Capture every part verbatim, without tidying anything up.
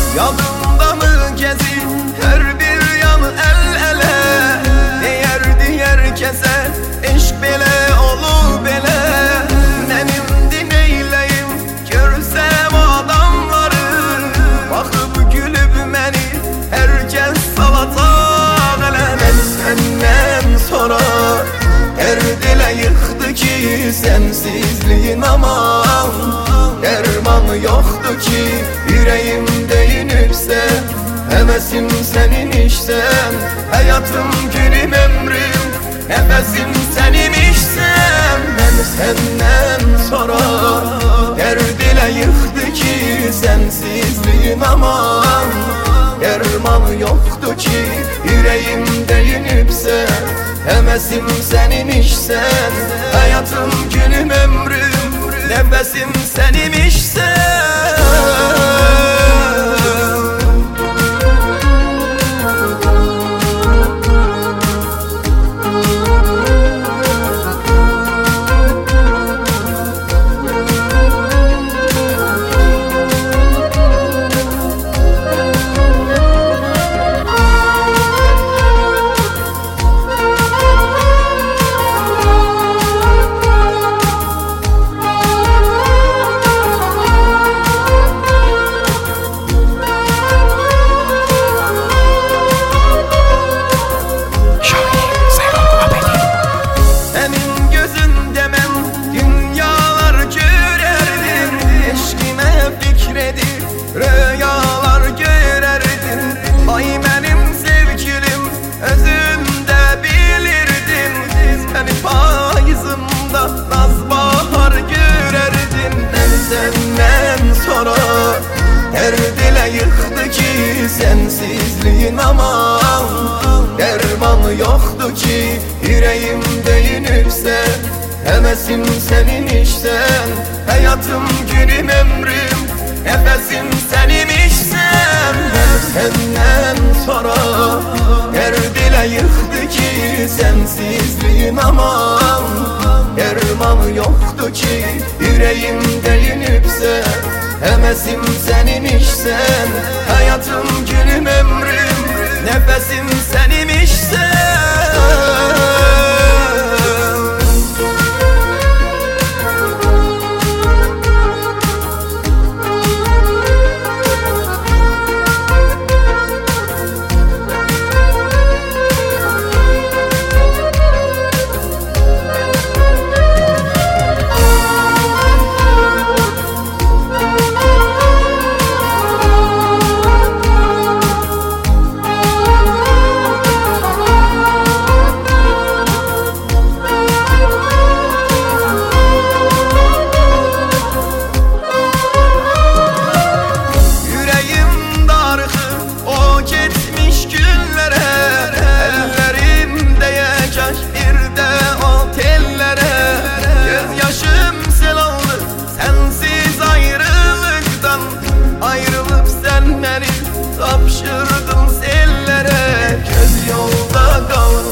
Yadımda mı gezir her bir yan el ele? Deyerdi herkese eşk bele olu bele. Benimdi neyleyim görsem adamları, bakıp gülüp beni herkes salata ele. Ben senden sonra her dile yıktı ki sensizliğin aman. Dermanı yoktu ki yüreğimde inipse, hevesim senin işsen. Hayatım günüm ömrüm nefesim senin işsen. Ben senden sonra derdile yıktı ki sensizliğin aman. Dermanı yoktu ki yüreğimde inipse, hevesim senin işsen. Hayatım günüm ömrüm nefesim senmişsen. Rüyalar görerdin, ay benim sevgilim, özünde bilirdin. Seni payızımda naz bahar görerdin. Ben senden sonra her dile yıktı ki sensizliğin aman. Dermanı yoktu ki yüreğimde inipse, hevesim senin işten. Hayatım günüm ömrüm nefesim senmişsen. Ben senden sonra her dile yıktı ki sensizliğin aman. Dermanı yoktu ki yüreğimde inipse, hevesim senin işsen. Hayatım günüm ömrüm nefesim senmişsen. Tapşırdım sellere, göz yolda kalır.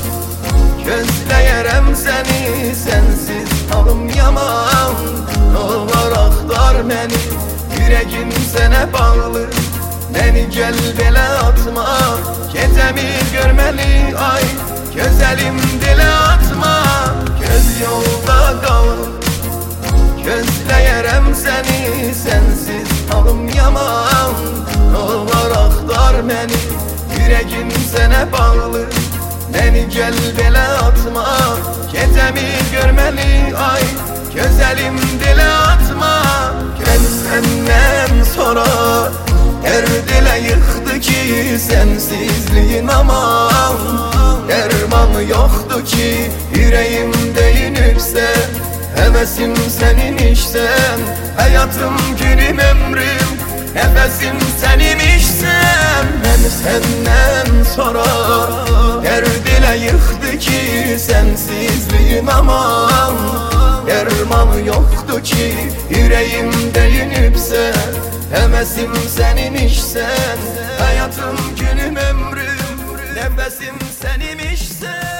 Gözleyerem seni, sensiz halım yaman. Olur aktar beni, yüreğim sene bağlı. Beni gel bele atma, gecemi görmeli ay. Gözelim dile atma, göz yolda kalır. Gözleyerem seni, sensiz halım yaman. Olur aktar beni, yüreğim sene bağlı. Beni gel bele atma, gecemi görmeli ay. Gözelim dile atma. Ben senden sonra her dile yıktı ki sensizliğin aman. Dermanı yoktu ki yüreğimde inipse, hevesim senin işten. Hayatım günüm ömrüm nefesim senmişsen. Ben senden sonra her dile yıktı ki sensizliğin aman. Dermanı yoktu ki yüreğimde inipse, hevesim senin işsen. Hayatım günüm ömrüm nefesim senmişsen.